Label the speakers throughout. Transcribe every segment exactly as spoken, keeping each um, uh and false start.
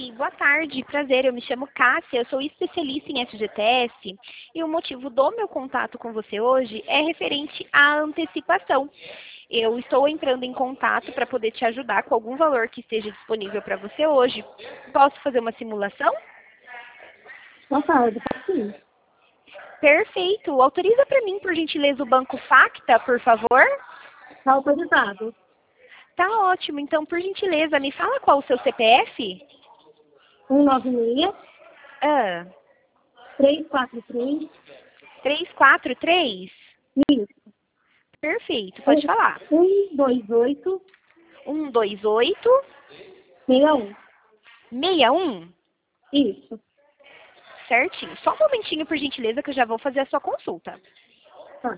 Speaker 1: Oi, boa tarde, prazer, eu me chamo Cássia, eu sou especialista em F G T S e o motivo do meu contato com você hoje é referente à antecipação. Eu estou entrando em contato para poder te ajudar com algum valor que esteja disponível para você hoje. Posso fazer uma simulação?
Speaker 2: Boa tarde, pode sim.
Speaker 1: Perfeito, autoriza para mim, por gentileza, o Banco Facta, por favor?
Speaker 2: Está autorizado.
Speaker 1: Tá ótimo, então, por gentileza, me fala qual o seu C P F?
Speaker 2: um nove seis,
Speaker 1: Ah,
Speaker 2: três quatro três,
Speaker 1: três quatro três?
Speaker 2: isso.
Speaker 1: Perfeito, pode falar.
Speaker 2: um dois oito,
Speaker 1: um dois oito,
Speaker 2: seis um.
Speaker 1: seis um?
Speaker 2: Isso.
Speaker 1: Certinho. Só um momentinho, por gentileza, que eu já vou fazer a sua consulta.
Speaker 2: Tá.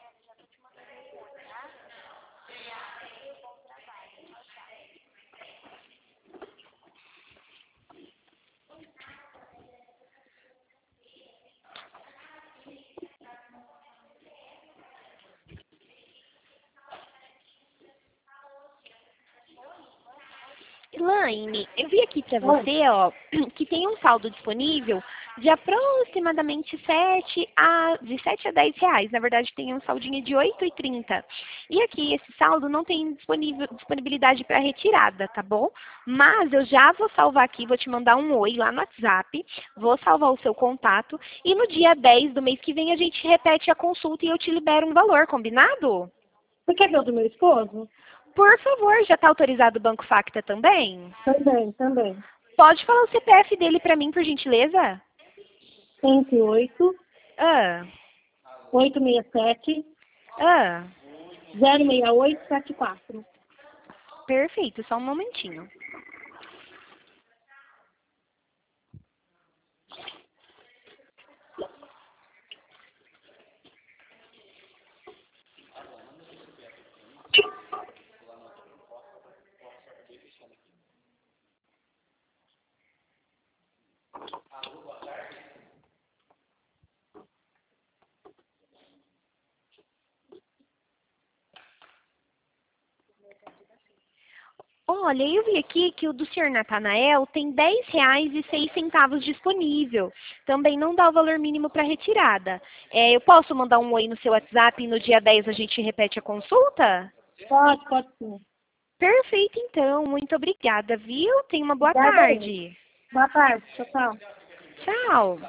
Speaker 1: Elaine, eu vi aqui para
Speaker 2: Oi.
Speaker 1: você, ó, que tem um saldo disponível de aproximadamente sete a, de sete a dez reais. Na verdade, tem um saldinho de oito e trinta. E aqui, esse saldo não tem disponível, disponibilidade para retirada, tá bom? Mas eu já vou salvar aqui, vou te mandar um oi lá no WhatsApp, vou salvar o seu contato e no dia dez do mês que vem a gente repete a consulta e eu te libero um valor, combinado?
Speaker 2: Você quer ver o do meu esposo?
Speaker 1: Por favor, já está autorizado o Banco Facta também?
Speaker 2: Também, também.
Speaker 1: Pode falar o C P F dele para mim, por gentileza?
Speaker 2: cento e oito,
Speaker 1: Ah,
Speaker 2: oitocentos e sessenta e sete,
Speaker 1: ah,
Speaker 2: zero seis oito sete quatro.
Speaker 1: perfeito, só um momentinho. Olha, eu vi aqui que o do senhor Natanael tem dez reais e seis centavos disponível. Também não dá o valor mínimo para retirada. É, eu posso mandar um oi no seu WhatsApp e no dia dez a gente repete a consulta?
Speaker 2: Pode, pode sim.
Speaker 1: Perfeito, então. Muito obrigada, viu? Tenha uma boa
Speaker 2: Obrigada aí.
Speaker 1: tarde.
Speaker 2: Boa tarde, tchau, tchau.
Speaker 1: Tchau.